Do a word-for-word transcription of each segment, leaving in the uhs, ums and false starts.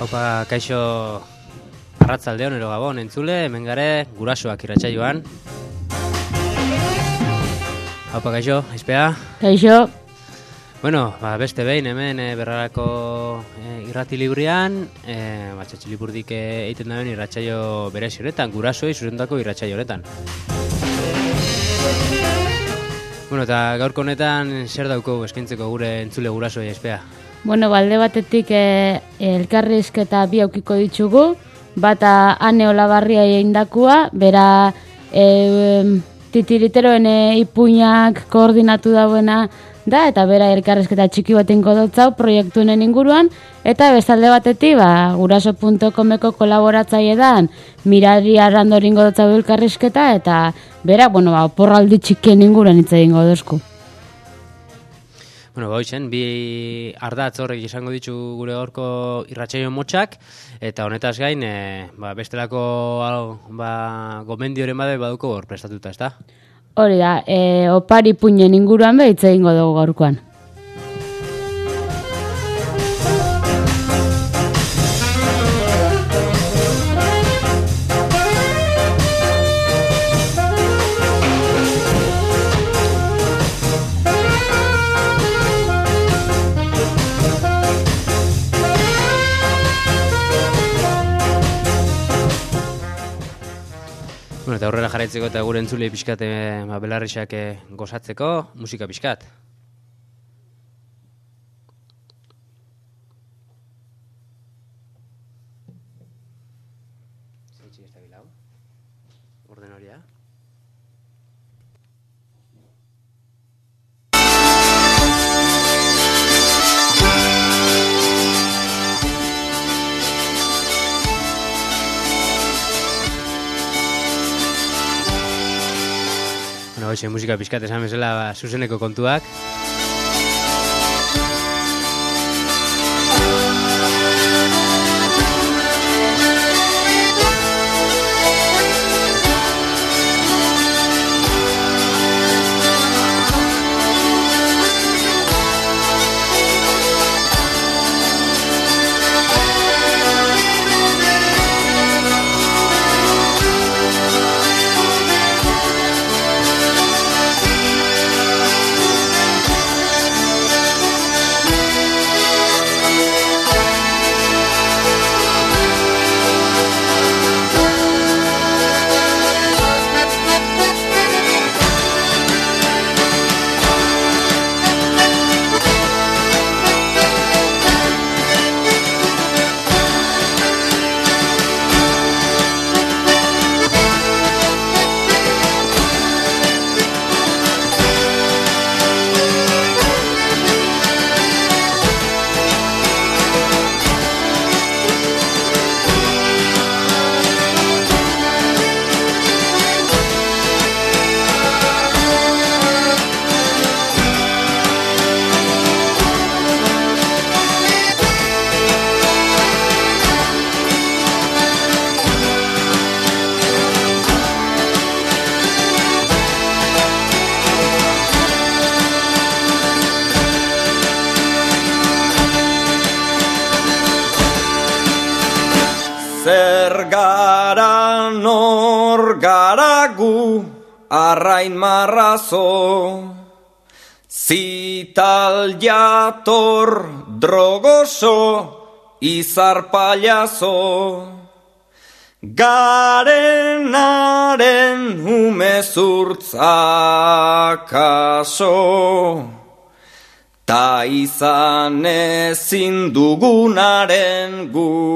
Opa, kaixo arratzaldeon ero gabon entzule, hemen gare gurasoak irratsaioan. Opa, kaixo, aizpea. Kaixo. Bueno, ba, beste behin hemen e, berrarako e, irrati librian, e, ba, txatxilipurdik egiten daben irratsaio berezi honetan, gurasoi zuzendako irratsaio honetan. Bueno, eta gaurko honetan zer dauko eskaintzeko gure entzule gurasoi aizpea? Bueno, balde batetik e, elkarrizketa bi aukiko ditugu, bata Ane Olabarria eindakua, bera e, titiriteroen e, ipuinak koordinatu dauena da, eta bera elkarrizketa txiki baten kodotzau proiektuenen inguruan, eta bestalde batetik, ba, guraso punto comeko kolaboratzaile dan, Mirari Arrandorin godotzau elkarrizketa, eta bera, bueno, ba, oporraldi txikien inguruan hitz egingo dozku. Bueno, goizen, bi ardatz horrek izango ditu gure gaurko irratsaio motxak, eta honetaz gain, e, ba, bestelako ba, gomendioren bade baduko hor prestatuta, ezta? Hori da, e, opari puinen inguruan behitz egingo dugu gaurkoan. Bueno, eta aurrera jarraitzeko eta gure entzule pixkat e, ba, belarrixak e, gozatzeko, musika pixkat. Zaitxik ez da bilau. Orden horia. Bueno, hoxe, musika pixkat esan bezala ba, zuzeneko kontuak. Gara nor gara gu arrain marrazo, zital jator drogoso izar paliazo, garenaren umezurtzakaso, ta izan ezin dugunaren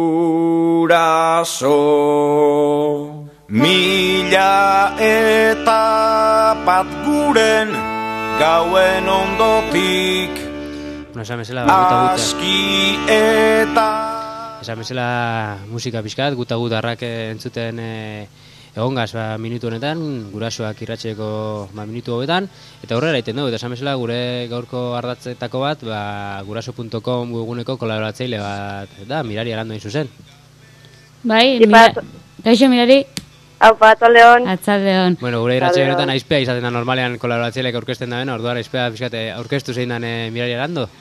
guraso. Mila eta bat guren gauen ondotik, Bueno, esan bezala, ba, guta aski eta... Esan bezala musika pixkat, guta gutarrak entzuten e, egongaz ba, minutu honetan, gurasoak irratxeko ba, minutu hobetan, eta aurrera egiten dugu, eta esan bezala gure gaurko ardatzetako bat, ba, guraso punto com webguneko kolaboratzaile bat, da, Mirari Arando hain zuzen. Bai, mira, gaixo Mirari. Aupa, atzaldeon. Atzaldeon. Bueno, gure irratxe honetan aizpea izaten da normalean kolaboratzaileak aurkezten da bena, orduan aizpea pixkate aurkeztu zein dan e, Mirari Arando?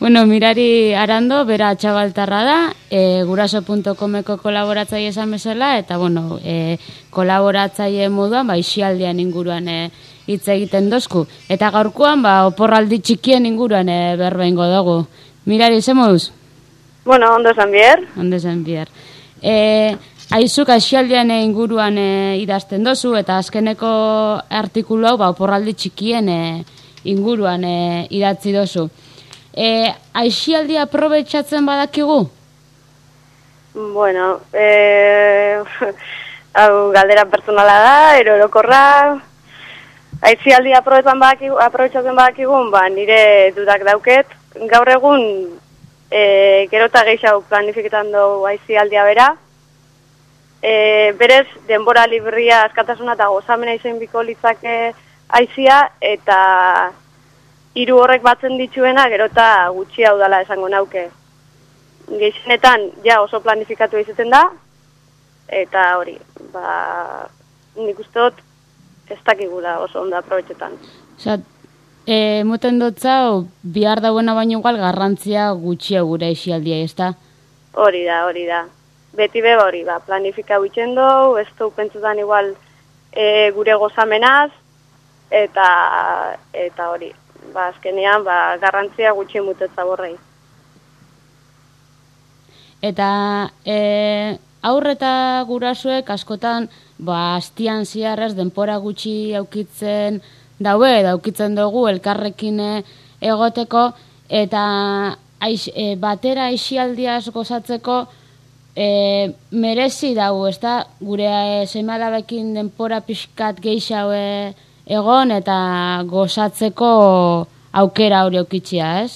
Bueno, Mirari Arando, bera txabaltarra da, e, guraso punto comeko kolaboratzaile esan bezala, eta, bueno, e, kolaboratzaile moduan, ba, isialdian inguruan e, hitz egiten dozku. Eta gaurkoan, ba, oporraldi txikien inguruan e, berbaingo dugu. Mirari, ze moduz? Bueno, ondo esan bier. Ondo esan bier. E, aizuk asialdian inguruan e, idazten dozu, eta azkeneko artikulu hau, ba, oporraldi txikien e, inguruan e, idatzi dozu. E, aixialdi aprobetxatzen badakigu? Bueno, e, hau galdera personala da, erorokorra. Aixialdi aprobetxatzen badakigu, aprobetxatzen badakigun, ba, nire dudak dauket. Gaur egun, e, gero eta gehiago planifiketan dugu aixialdia bera. E, berez, denbora libria, askatasuna eta gozamena izen biko litzake aizia, eta hiru horrek batzen dituena, gero eta gutxi hau dala esango nauke. Gehienetan, ja oso planifikatu izaten da, eta hori, ba, nik uste dut, ez dakigula oso onda aprobetxetan. Osa, e, muten dotzau, bihar dauena baino igual garrantzia gutxia gure esialdia, ez da? Hori da, hori da. Beti beba hori, ba, planifika huitzen dugu, ez du pentsutan igual e, gure gozamenaz, eta, eta hori. Ba, azkenean, ba, garrantzia gutxi mutetza borrei. Eta e, aurreta gurasuek askotan, ba, astian ziarrez denpora gutxi aukitzen daue, daukitzen dugu elkarrekin egoteko, eta aiz, e, batera aixialdiaz gozatzeko e, merezi dago, ez da, gure e, seme-alabekin denpora pixkat gehiago e, egon eta gozatzeko aukera hori aukitxia, ez?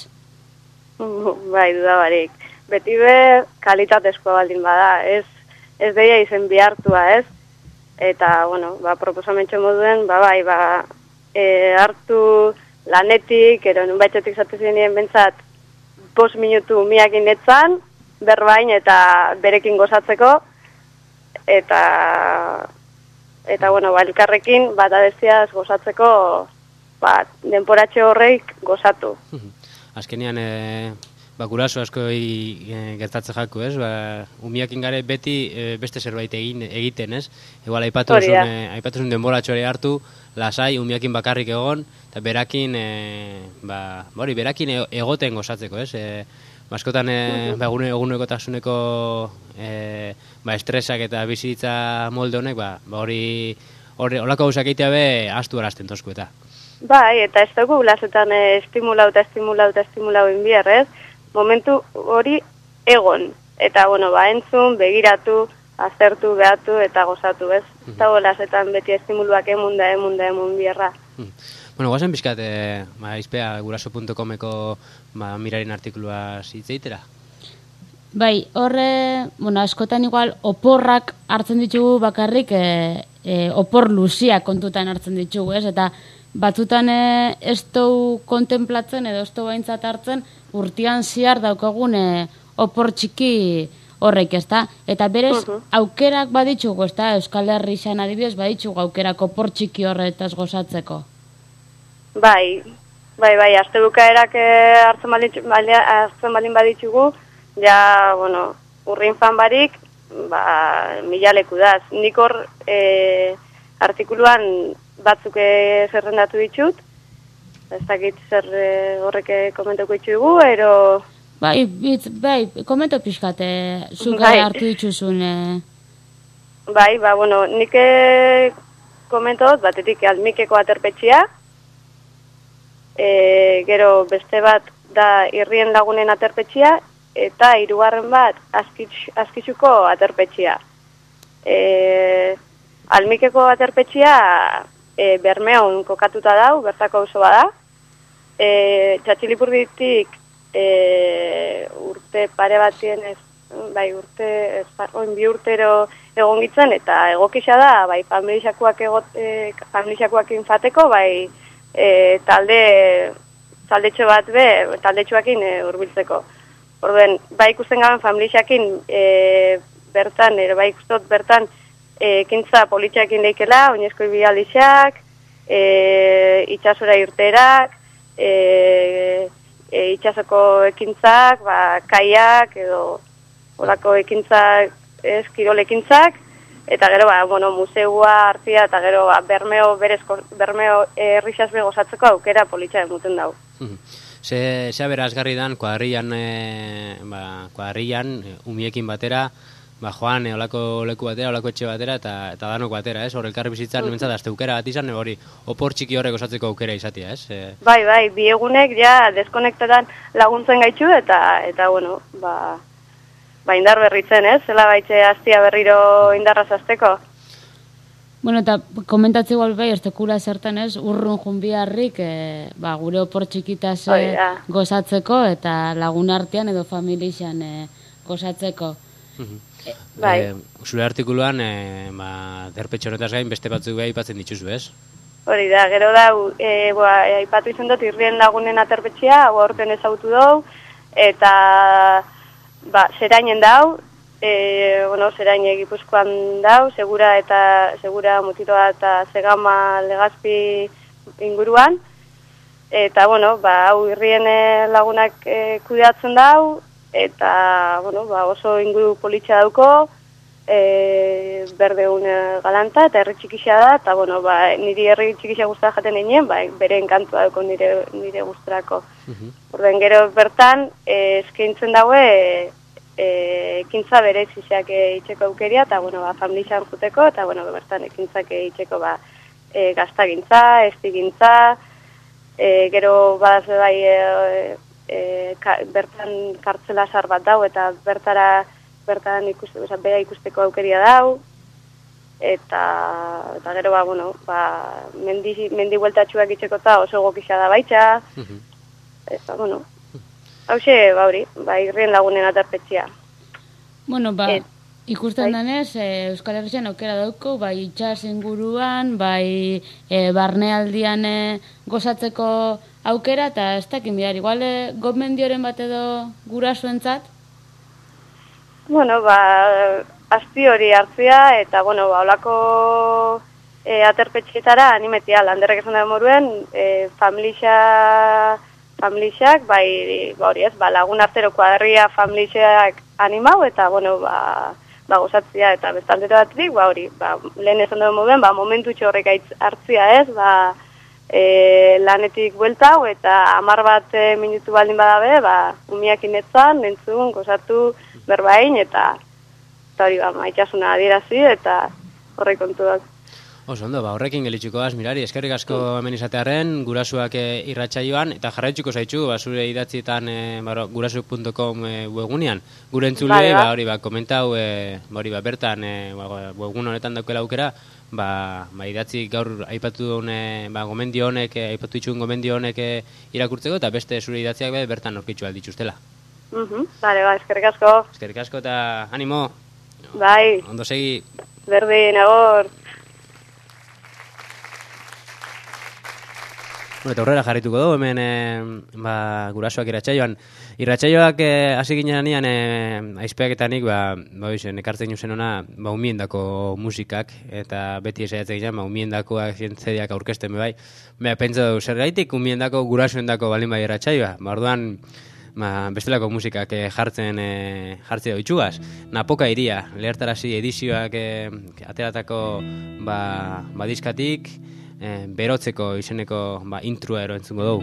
Bai, dudabarik. Beti be kalitatezkoa baldin bada, ez, ez deia izen bihartua, ez? Eta, bueno, ba, proposamentxo moduen, ba, bai, ba, e, hartu lanetik, ero nun baitxetik zatezinien bentsat, bost minutu miakin netzan, berbain eta berekin gozatzeko, eta... Eta, bueno, ba, elkarrekin, bat adeziaz gozatzeko, bat, denporatxe horreik gozatu. Azkenean, e, ba, guraso asko e, gertatzen jaku, ez? Ba, umiakin gare beti e, beste zerbait egin, egiten, ez? Igual, aipatu zuen denporatxo ere hartu, lasai, umiakin bakarrik egon, eta berakin, e, ba, hori, berakin egoten gozatzeko, ez? E, Baskotan, e, ba, egunekotasuneko e, ba, estresak eta bizitza molde honek, ba, ba hori olako gauzak egitea be, astu arazten tosku eta. Bai, eta ez dugu lasetan e, estimulau eta estimulau eta estimulau inbier, ez? Momentu hori egon. Eta, bueno, ba, entzun, begiratu, aztertu, behatu eta gozatu, ez? Ez dago lasetan beti estimuluak emun da, emun da, emun bierra. Bueno, guazen bizkat, e, ba, izpea guraso punto comeko ba, Miraren artikulua zitzeitera? Bai, horre, bueno, askotan igual oporrak hartzen ditugu bakarrik, e, e, opor luzia kontutan hartzen ditugu, ez? Eta batzutan e, ez dugu kontemplatzen edo ez dugu aintzat hartzen urtean ziar daukagun e, opor txiki horrek, ez da? Eta berez, uh-huh. aukerak baditzugu, ez da? Euskal Herri izan adibidez, baditzugu aukerak opor txiki horretaz gozatzeko. Bai, bai, bai, azte bukaerak hartzen baldin baditzugu, ja, bueno, urrin fan barik, ba, mila leku daz. Nik hor e, artikuluan batzuk zerrendatu ditut, ez dakit zer e, horrek komentoko ditugu, ero... Bai, bitz, bai, komento pixkate, zuk bai. hartu dituzun... E... Bai, ba, bueno, nik komentot, batetik almikeko aterpetxia, E, gero beste bat da irrien lagunen aterpetxia, eta hirugarren bat azkitz, azkitzuko aterpetxia. E, almikeko aterpetxia e, Bermeon kokatuta dau, bertako auzo bada. E, Txatxilipurditik e, urte pare batien ez, bai urte, ez, oin bi urtero egon gitzen, eta egokisa da, bai familixakoak egot, e, familixakoak infateko, bai E, talde taldetxo bat be, taldetxoakin e, urbiltzeko. Orduen, bai ikusten gaben familiakin e, bertan, ero bai ikustot bertan e, ekintza politxakin leikela, oinezko ibialdixak, e, itxasora irterak, e, e, itxasoko ekintzak, ba, kaiak edo olako ekintzak, ez, kirol ekintzak, eta gero, ba, bueno, museua hartzia, eta gero, ba, bermeo, berezko, bermeo herrixaz begozatzeko aukera politxa emuten dau. Ze, ze aberazgarri dan, kuadrillan, e, ba, kuadrillan, umiekin batera, ba, joan, e, olako leku batera, olako etxe batera, eta, eta danok batera, ez? Hor, elkarri bizitzan, mm. bentsat, azte aukera bat izan, hori, opor txiki horrek osatzeko aukera izatea, ez? E... Bai, bai, bi egunek, ja, deskonektetan laguntzen gaitxu, eta, eta bueno, ba, ba, indar berritzen, ez? Zela baitxe aztia berriro indarraz azteko. Bueno, eta komentatze igual bai, ez tekula zertan ez, urrun junbiarrik, e, ba, gure opor txikitaz e, gozatzeko, eta lagun artean edo familixan e, gozatzeko. Uh-huh. e, bai. E, zure artikuluan, e, ba, derpetxo honetaz gain, beste batzuk beha ipatzen dituzu, ez? Hori da, gero da, e, boa, e, ipatu izan dut, irrien lagunen aterpetxea, hau aurten ezagutu dau, eta, ba, zerainen dau, E, bueno, zeraine Gipuzkoan dau, segura eta segura mutitoa eta segama legazpi inguruan. Eta, bueno, ba, hau irrien lagunak e, kudeatzen dau, eta, bueno, ba, oso inguru politxa dauko, e, berdeun galanta, eta herri txikixea da, eta, bueno, ba, niri herri txikixea guztara jaten egin, ba, bere enkantua dauko nire, nire guztarako. Uh-huh. Orden, gero bertan, e, eskaintzen daue, e, ekintza bere zizeak itxeko aukeria, eta, bueno, ba, familixan juteko, eta, bueno, bertan ekintzak itxeko, ba, e, gaztagintza, estigintza, e, gero, badaz, bai, e, e, ka, bertan kartzela sar bat dau, eta bertara, bertan ikuste, oza, bera ikusteko aukeria dau, eta, eta gero, ba, bueno, ba, mendi, mendi bueltatxuak itxeko eta oso gokisa da baitxa, uh-huh. Eta, bueno, hauxe, ba hori, ba, irrien lagunen atarpetxia. Bueno, ba, Et, ikusten bai. Danez, e, Euskal Herrian aukera dauko, bai itxas inguruan, bai e, barnealdian e, gozatzeko aukera, eta ez dakin bihar, igual e, gomendioren bat edo gurasoentzat? Bueno, ba, azti hori hartzia, eta, bueno, ba, olako e, aterpetxetara animetia, landerrek esan da moruen, e, familixa... familixak, bai, ba hori ez, ba, lagun artero kuadria familixak animau, eta, bueno, ba, ba gozatzia, eta bestaldero batrik, ba hori, ba, lehen esan dugu moden, ba, momentu txorrek hartzia ez, ba, e, lanetik bueltau, eta hamar bat e, minutu baldin badabe, ba, umiak inetzan, entzun, gozatu, berbain, eta, eta hori, ba, maitxasuna adierazi, eta horrek kontuak. Oso ondo, ba, horrekin gelitxuko az, Mirari, eskerrik asko hemen izatearen, gurasuak e, irratsaioan, eta jarraitzuko zaitxu, ba, zure idatzietan e, ba, gurasu puntu com e, webgunean. Gure entzulei, ba, hori, ba, komentau, e, ba, hori, ba, bertan, e, ba, webgun honetan daukela aukera, ba, ba, idatzi gaur aipatu duen, e, ba, gomendio honek, e, aipatu ditxun gomendio honek e, irakurtzeko, eta beste zure idatziak be, bertan orkitzu alditxuztela. Mhm, bale, ba, eskerrik asko. Eskerrik asko, eta animo. Bai. Ondo segi. Berdin, agor. Eta horrela jarrituko dugu, hemen e, ba, gurasoak irratsaioan. Irratsaioak hasi e, ginen anian, e, aizpeaketanik, ba, ba, izen, ekartzen juzen ona, ba, umiendako musikak, eta beti esaiatzen ginen, ba, umiendakoak zientzediak aurkezten bai. Baina, pentsa du, zer gaitik umiendako gurasoendako balin bai irratsaioa. Ba, orduan, ba, bestelako musikak e, jartzen e, jartzea doitxugaz. Napoka iria, lehertarazi edizioak e, ateratako ba, ba, diskatik, E, berotzeko izeneko ba, intrua ero entzungo dugu.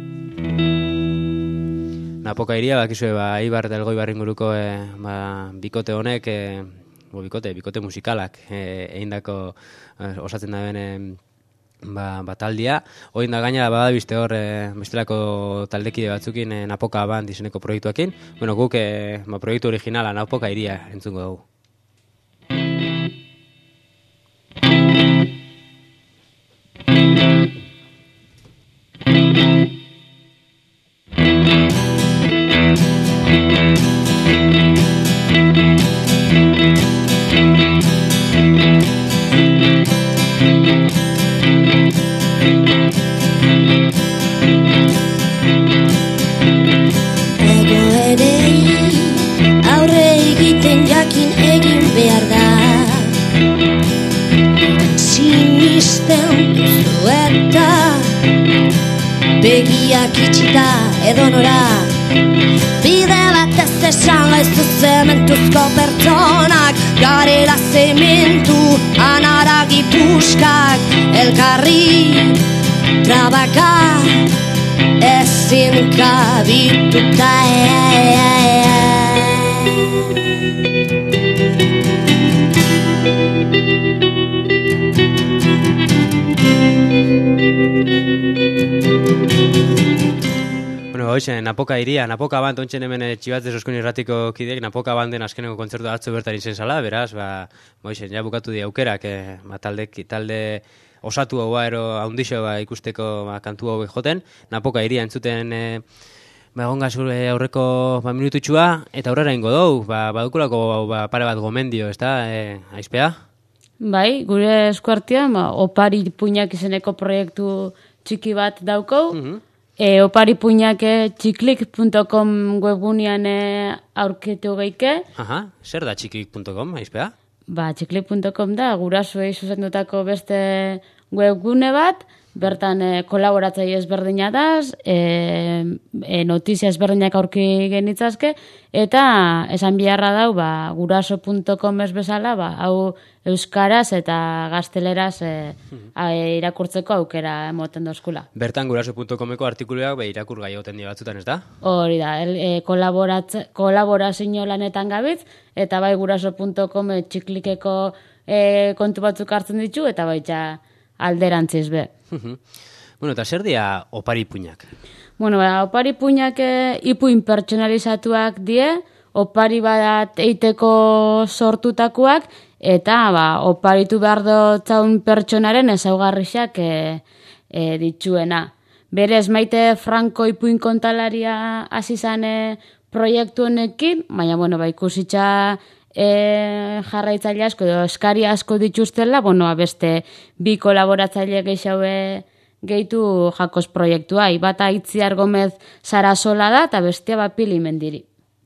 Napoka iria, bakizue, ba, Ibar del Goibar inguruko e, ba, bikote honek, e, bo, bikote, bikote musikalak e, eindako e, osatzen da ben e, ba, ba, taldia. Oin da gaina, badabizte hor, e, bestelako taldekide batzukin e, Napoka band izeneko proiektuakin. Bueno, guk e, ba, proiektu originala Napoka iria entzungo dugu. Ego ere aurre egiten jakin begiak itxita edonora. Bide bat ez esan gaiztu zementuzko pertsonak, garela zementu anaragi puskak, elkarri trabaka ezin kabituta. Hoxe, Napoka iria, Napoka band, ontsen hemen Txibatze Soskun irratiko kideek, Napoka banden azkeneko kontzertu atzo bertan izen zala, beraz, ba, hoxe, ja bukatu di aukerak, eh, ba, talde, talde osatu hau ero haundixo ba, ikusteko ba, kantu hau joten, Napoka iria entzuten eh, ba, egon gazure aurreko ba, minututxua, eta aurrera ingo dou, ba, badukulako ba, pare bat gomendio, ez da, eh, aizpea? Bai, gure eskuartian, ba, Opari Puñak izeneko proiektu txiki bat daukou, mm-hmm. E, opari puñak txiklik punto com webgunean aurkitu geike. Aha, zer da txiklik punto com, aizpea? Ba, txiklik punto com da, gurasoei zuzendutako beste webgune bat, bertan e, kolaboratzaile ezberdina daz, e, e, notizia ezberdinak aurki genitzazke, eta esan biharra dau, ba, guraso punto com ez bezala, ba, hau euskaraz eta gazteleraz e, a, e, irakurtzeko aukera emoten dozkula. Bertan guraso punto comeko artikuluak be irakur gai hoten dira batzutan, ez da? Hori da, el, e, kolaborazio lanetan gabitz, eta bai guraso punto com e, txiklikeko e, kontu batzuk hartzen ditu, eta baita alderantziz be. Bueno, eta zer dira opari puñak? Bueno, ba, opari puñak e, ipuin pertsonalizatuak die, opari bat eiteko sortutakoak, eta ba, oparitu behar dutzaun pertsonaren ezaugarrixak e, e, ditzuena. Berez, Maite Franco ipuin kontalaria azizan e, proiektu honekin, baina, bueno, ba, ikusitza e, jarraitzaile asko, edo eskari asko dituztela, bueno, beste bi kolaboratzaile gehiago gehitu jakos proiektua. Bata Itziar Gomez Sarasola da, eta bestea ba Pili Mendiri.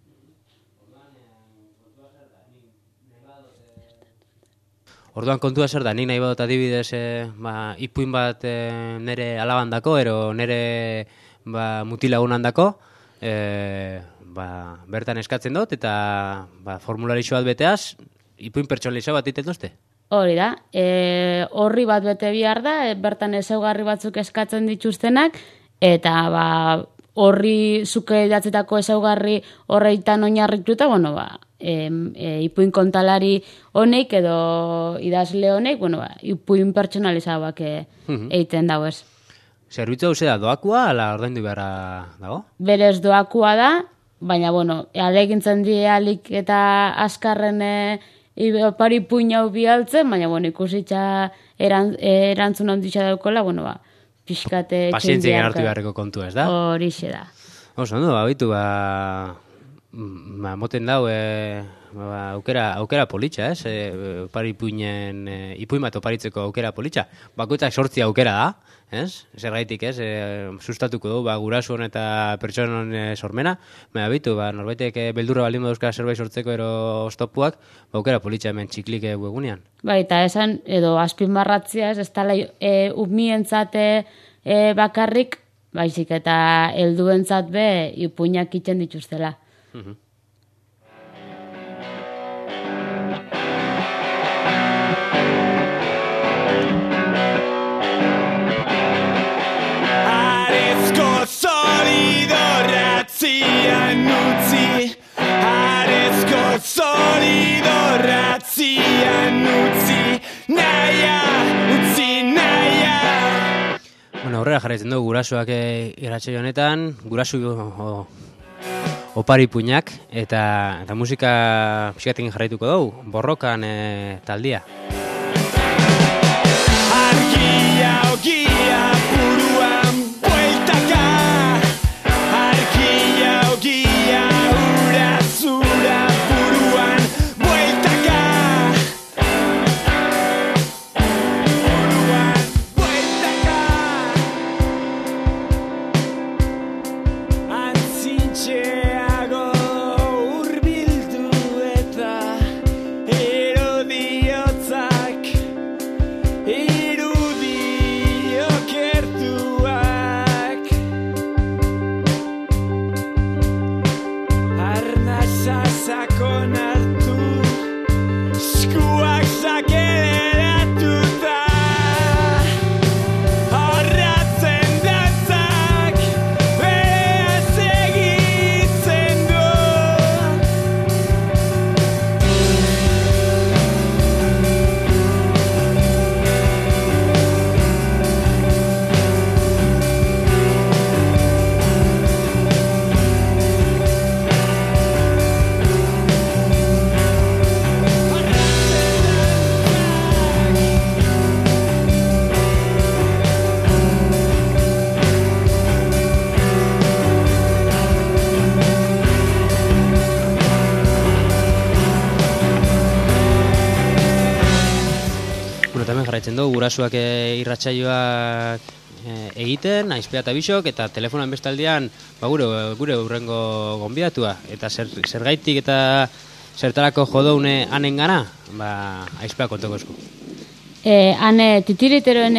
Orduan kontua zer da, nik nahi badot adibidez e, ba, ipuin bat e, nere alabandako, ero nere ba, mutilagunandako, e, ba, bertan eskatzen dut, eta ba, formularixo bat beteaz, ipuin pertsonaliza bat iten duzte? Hori da, e, horri bat bete bihar da, e, bertan ezaugarri batzuk eskatzen dituztenak, eta ba, horri zuke idatzetako ezaugarri horreitan oinarrituta, bueno, ba, e, e, ipuin kontalari honek edo idazle honek, bueno, ba, ipuin pertsonalizatuak e, uh-huh. egiten dago ez. Zerbitzu hau da doakua, ala ordaindu beharra dago? Berez doakua da, baina, bueno, alegintzen dialik eta askarren e, opari puin hau bialtzen, baina, bueno, ikusitza eran, erantzun onditza daukola, bueno, ba, pixkate... Pazientzia hartu beharreko kontu ez da? Horixe da. Oso, ondo, babitu, ba... ba, moten dau, e, ba, aukera, aukera politxa, ez? E, opari puinen, e, ipuin bat oparitzeko aukera politxa. Bakoitzak sortzi aukera da, ez? Zergaitik, ez? E, sustatuko du, ba, gurasoan eta pertsonan e, sormena. Baina, bitu, ba, norbaitek e, beldurra baldin baduzka zerbait sortzeko ero oztopuak, ba, aukera politxa hemen txiklik webunean. Bai, eta esan, edo azpimarratzia, ez, ez tala e, umientzate e, bakarrik, baizik eta helduentzat be ipuinak itzen dituztela. Uh-huh. Arezko solido ratzian utzi, arezko solido ratzian utzi, naia, utzi naia. Bueno, aurrera jarraitzen dugu gurasoak irratsaio honetan, gurasu o, opari puñak, eta, eta musika pixkatekin jarraituko dugu, borrokan e, taldia. Argia, ogia, buruan bueltaka, argia, ogia, ura, zura, buruan bueltaka, buruan bueltaka, antzintxe urbildu eta erodiotza sakon hartu, eskuak sakeleratuta. Horratzen dantzak berea segitzen du. Bueno, eta hemen jarraitzen dugu, gurasuak e, irratsaioak e, egiten, aizpea eta bisok, eta telefonan bestaldean, ba, gure, gure urrengo gonbidatua, eta zer, zergaitik eta zertarako jodoune hanen gana, ba, aizpea kontoko esku. E, hane titiriteroen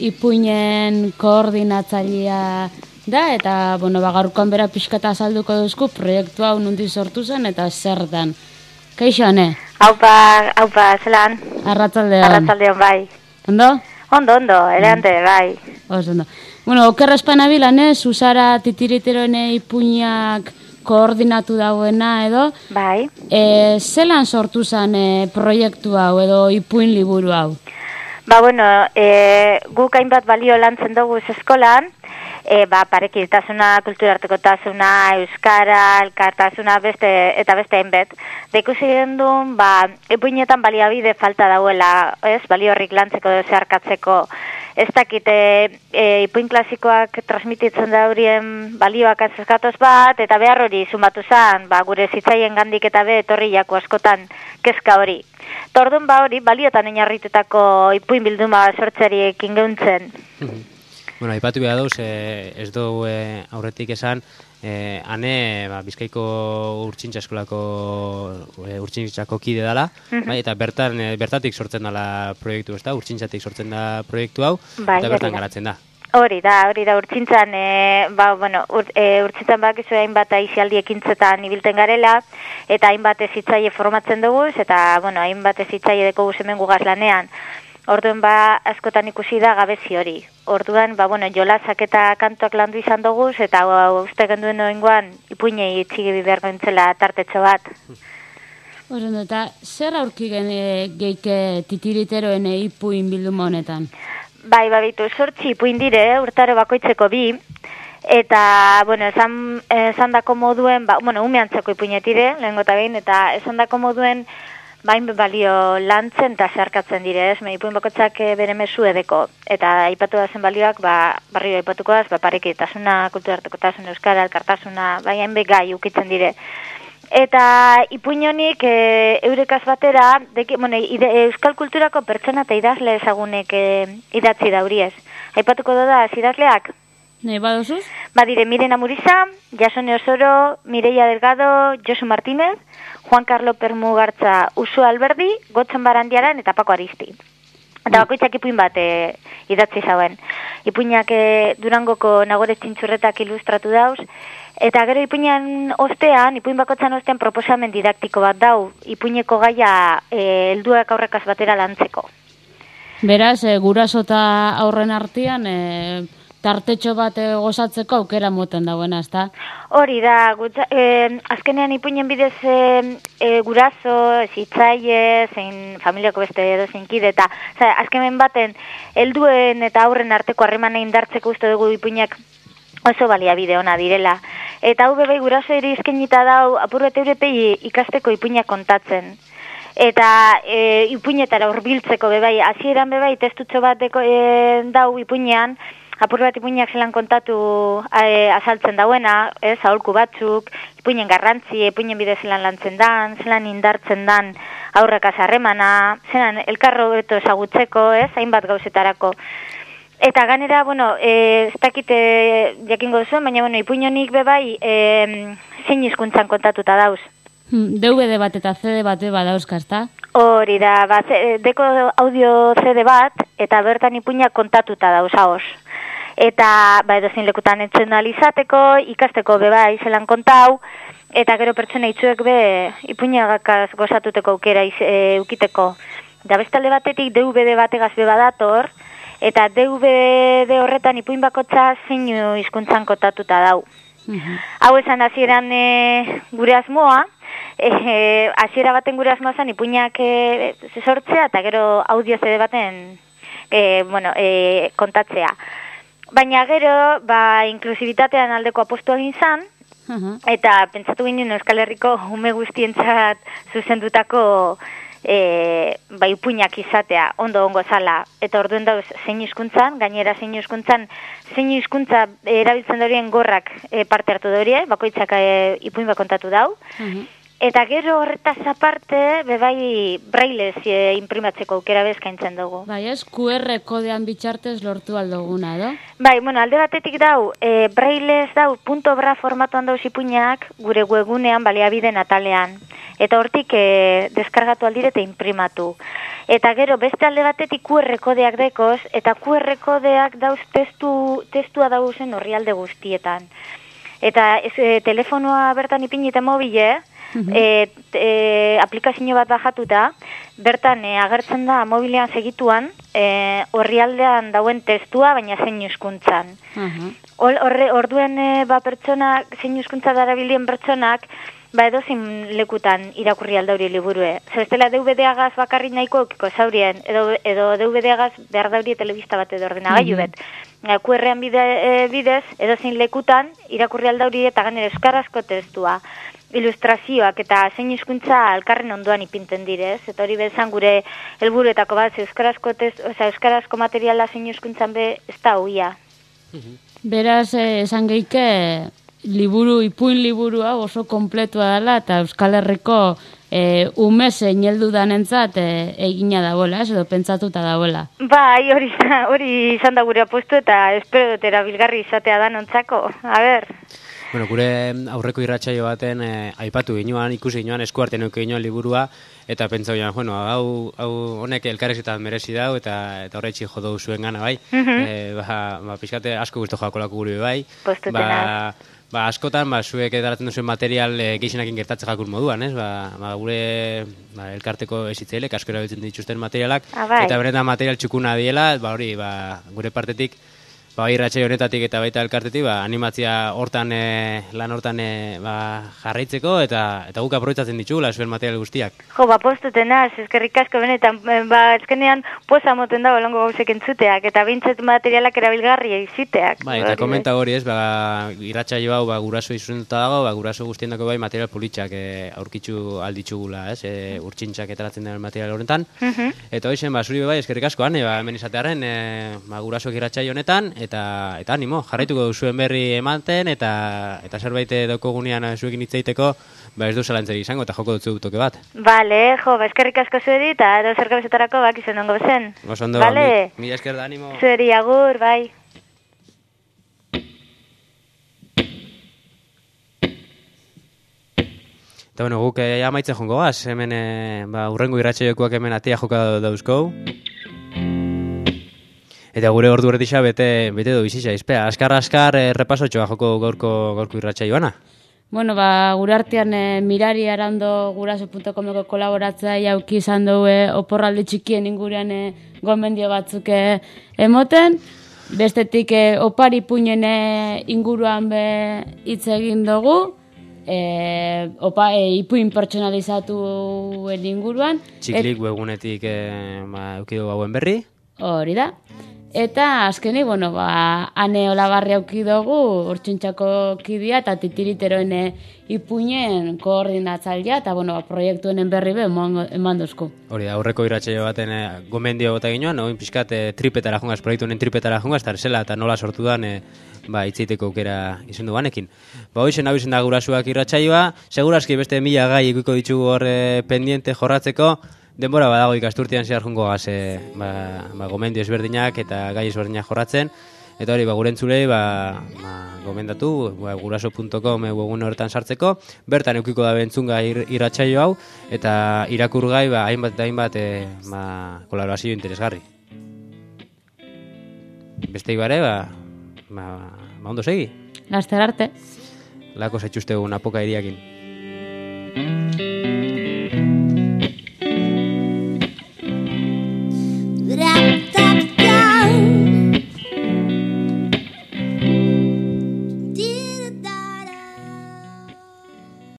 ipuinen koordinatzailea da, eta, bueno, ba, gaurkoan bera pixkata azalduko duzku proiektu hau nundi sortu zen, eta zer dan. Kaixo, hane? Aupa, aupa, zelan? Arratsaldeon. Arratsaldeon, bai. Ondo? Ondo, ondo, elegante, bai. Oso ondo. Bueno, okerrezpan abilan, eh? Zuzara titiriteroen ipuinak koordinatu dagoena, edo? Bai. E, zelan sortu zen e, proiektu hau, edo ipuin liburu hau? Ba, bueno, e, guk hainbat balio lantzen dugu eskolan, e, ba, parekidtasuna, kulturartekotasuna, euskara, elkartasuna, beste eta beste hainbet. Da ikusi gendun, ba, ipuinetan baliabide falta dauela, ez? Balio horrik lantzeko edo zeharkatzeko. Ez dakite e, ipuin klasikoak transmititzen daurien balioak azkatoz bat, eta behar hori sumatu zen, ba, gure zitzaien gandik eta be etorri jako askotan kezka hori. Tordun ba hori, baliotan oinarritutako ipuin bilduma sortzeari ekin geuntzen. Bueno, aipatu behar dauz, e, ez dugu e, aurretik esan, e, hane ba, Bizkaiko urtsintxa eskolako e, urtsintxako kide dela, bai, eta bertan, e, bertatik sortzen dela proiektu, ez da, urtsintxatik sortzen da proiektu hau, bai, eta bertan garatzen da. Hori da, hori da, urtsintzan, e, ba, bueno, ur, e, urtsintzan bakizu hainbat aizialdi ekintzetan ibilten garela, eta hainbat ezitzaile formatzen dugu, eta, bueno, hainbat ezitzaile deko guzemen gugaz lanean. Orduan, ba, askotan ikusi da gabezi hori. Orduan, ba, bueno, jolasak eta kantuak landu izan dugu, eta uste genduen noengoan, ipuinei itxigi behar gintzela tartetxo bat. Oren, eta zer aurki gene geike titiriteroen ipuin bilduma honetan? Bai, babitu, sortzi ipuin dire, urtaro bakoitzeko bi, eta, bueno, esan, esan dako moduen, ba, bueno, umeantzako ipuinetire, lehen gota behin, eta esan dako moduen, bain balio lantzen eta zeharkatzen dire, ez? Me ipuin bakoitzak bere mezu edeko, eta aipatu da zen balioak, ba, barrio aipatuko az, ba, parekitasuna, kulturartekotasuna, euskara, elkartasuna, bai, hainbe gai ukitzen dire. Eta ipuin honik e, eurekaz batera, deki, bueno, ide, euskal kulturako pertsona eta idazle ezagunek e, idatzi dauriez. Aipatuko da idazleak? Nei badozuz? Badire, Miren Amuriza, Jasone Osoro, Mireia Delgado, Josu Martínez, Juan Carlo Permugartza, Usu Alberdi, Gotzen Barandiaran eta Pako Aristi. Eta bakoitzak ipuin bat e, idatzi zauen. Ipuinak e, Durangoko Nagore Txintxurretak ilustratu dauz, eta gero ipuinean ostean, ipuin bakotzan ostean proposamen didaktiko bat dau, ipuineko gaia e, helduak aurrekaz batera lantzeko. Beraz, e, guraso eta aurren artean, e, tartetxo bat e, gozatzeko aukera moten dagoena, ezta? Hori da, gutza, e, azkenean ipuinen bidez e, e, guraso, zitzaile, zein familiako beste edo zein kide, eta oza, azkenen baten, helduen eta aurren arteko harremana indartzeko uste dugu ipuinak oso baliabide ona direla. Eta hau bebai guraso ere izkenita dau, apur bat eurepei ikasteko ipuinak kontatzen. Eta e, ipuinetara hurbiltzeko bebai, hasieran bebai testutxo bat deko, e, dau ipuinean, apur bat ipuinak zelan kontatu e, azaltzen dauena, ez, aholku batzuk, ipuinen garrantzi, ipuinen bide zelan lantzen dan, zelan indartzen dan aurrekaz harremana, zelan elkarro beto ezagutzeko, ez, hainbat gauzetarako. Eta ganera, bueno, e, ez dakite jakingo zuen, baina, bueno, ipuin honik bebai e, zein hizkuntzan kontatuta dauz. D V D bat eta C D bat eba dauzka, ezta? Hori da, ba, deko audio C D bat, eta bertan ipuinak kontatuta dauz, haos. Eta, ba, edo zein lekutan entzun alizateko, ikasteko bebai zelan kontau, eta gero pertsona itzuek be ipuinagakaz gozatuteko aukera iz, e, ukiteko. Da bestalde batetik D V D bategaz be badator, eta D V D horretan ipuin bakotza zeinu hizkuntzan kotatuta dau. Mhm. Hau esan hasieran e, gure asmoa, e, hasiera baten gure asmoa zen ipuinak e, sortzea eta gero audio C D baten e, bueno, e, kontatzea. Baina gero, ba, inklusibitatean aldeko apostu egin zan, Mhm. eta pentsatu ginen Euskal Herriko ume guztientzat zuzendutako e, ba, ipuinak izatea, ondo ongo zala. Eta orduen dauz zein hizkuntzan, gainera zein hizkuntzan, zein hizkuntza erabiltzen dorien gorrak e, parte hartu dorie, bakoitzak e, ipuin bat kontatu dau. Mhm. Eta gero horretaz aparte, bebai brailez e, imprimatzeko aukera bezkaintzen dugu. Bai, ez, Q R kodean bitxartez lortu aldoguna, edo? Bai, bueno, alde batetik dau, e, brailez dau, .bra formatuan dauz ipuinak gure webgunean baliabideen atalean. Eta hortik e, deskargatu aldire eta imprimatu. Eta gero beste alde batetik Q R kodeak dekoz, eta Q R kodeak dauz testu, testua dauzen orrialde guztietan. Eta ez, e, telefonoa bertan ipinita mobile, e, e, aplikazio bat bajatuta, bertan e, agertzen da mobilean segituan, e, orrialdean dauen testua, baina zein hizkuntzan. Mhm. Horre, orduen e, ba, pertsona, zein hizkuntza darabilien pertsonak, ba edozein lekutan irakurri aldauri liburue. Zer bestela D V D-agaz bakarri nahiko eukiko zaurien, edo, edo D V D-agaz behar dauri telebista bat edo ordenagailu bet. Q R-an bide, e, bidez, edozein lekutan irakurri aldauri eta gainera euskarazko testua. Ilustrazioak eta zein hizkuntza alkarren ondoan ipinten direz, eta hori bezan gure helburuetako bat, euskarazko, test, oza, euskarazko materiala zein hizkuntzan be ez da huia. Beraz, eh, esan geike, liburu, ipuin liburua oso kompletua dela, eta Euskal Herriko e, ume zein heldu danentzat e, egina dagoela, ez, edo pentsatuta dagoela. Bai, hori, hori izan da gure apostu eta espero dut erabilgarri izatea da nontzako. A ber. Bueno, gure aurreko irratsaio baten eh, aipatu ginuan, ikusi ginuan, eskuartean euke ginuan liburua, eta pentsa ginuan, bueno, hau, hau honek elkarrezetan merezi dau, eta, eta horretxi jodou zuen gana, bai. Mhm. Eh, ba, ba, pixkate asko guztu joakolako gure, bai. Postutena. Ba, ba, askotan, ba, zuek edaratzen duzuen material e, gehienakin gertatze jakun moduan, ez? Ba, ba, gure ba, elkarteko ezitzailek asko erabiltzen dituzten materialak, Ah, bai. eta benetan material txukuna diela, ba, hori, ba, gure partetik, ba, irratsaio honetatik eta baita elkartetik, ba, animatzia hortan, e, lan hortan e, ba, jarraitzeko, eta eta guk aprobetxatzen ditugula zuen material guztiak. Jo, ba, postutena, eskerrik asko benetan, ba, ezkenean poza moten dago longo gauzek entzuteak, eta bintzet materialak erabilgarri iziteak. Ba, eta komenta hori ez, ba, irratsaio hau ba, guraso izuzentuta dago, ba, guraso guztiendako bai material politxak e, aurkitzu alditxugula, ez, e, urtsintxak etaratzen den material horretan. Mhm. Eta hoizen, ba, zuri bai, eskerrik asko, ane, ba, hemen izatearen, e, ba, gurasoak irratsaio honetan, eta eta animo, jarraituko duzuen berri ematen, eta eta zerbait daukogunean zuekin hitz egiteko, ba, ez du zalantzeri izango, eta joko dutzu toke bat. Vale, jo, ba, eskerrik asko zuedi, eta edo zer gabezetarako bak izan dongo bezen. Oso ondo, Vale. mi, mila esker da animo. Zueri agur, bai. Eta bueno, guk eh, amaitzen jongo gaz, hemen eh, ba, urrengo irratsaiokoak hemen atea joka dauzkou. Eta gure ordu erdisa bete, bete du bizitza, izpea. Askar-askar eh, repasotxoa joko gaurko, gaurko irratsaioana. Bueno, ba, gure artean e, Mirari Arando guraso punto comeko kolaboratzea jauki izan dugu e, oporralde txikien inguruan e, gomendio batzuk e, emoten. Bestetik e, opari puinen e, inguruan be hitz egin dugu. E, opa, e, ipuin pertsonalizatuen inguruan. Txiklik webunetik eh, ba, eukidu gauen berri. Hori da. Eta azkenik, bueno, ba, ane olagarri auki dugu, urtsintxako kidia eta titiriteroen ipuinen koordinatzailea, eta bueno, ba, proiektuenen berri be eman, eman duzku. Hori da, aurreko irratsaio baten eh, gomendio bota ginoan, oin pixkat eh, tripetara jongaz, proiektu honen tripetara jongaz, eta zela eta nola sortu dan eh, ba, itzeiteko aukera izan du banekin. Ba, hoizen hau izan da gurasuak irratsaioa, segurazki beste mila gai ikuiko ditugu hor eh, pendiente jorratzeko, denbora badago ikasturtean zehar jungo gaz, e, ba, ba, gomendio ezberdinak eta gai ezberdinak jorratzen. Eta hori, ba, gure entzulei, ba, ba, gomendatu, ba, guraso punto com webgune horretan sartzeko. Bertan eukiko da bentzunga ir, irratsaio hau, eta irakurgai, ba, hainbat eta hainbat e, ba, kolaborazio interesgarri. Beste ibare, ba, ba, ba, ondo segi. Laster arte. Lako zaitxuste napoka iriakin.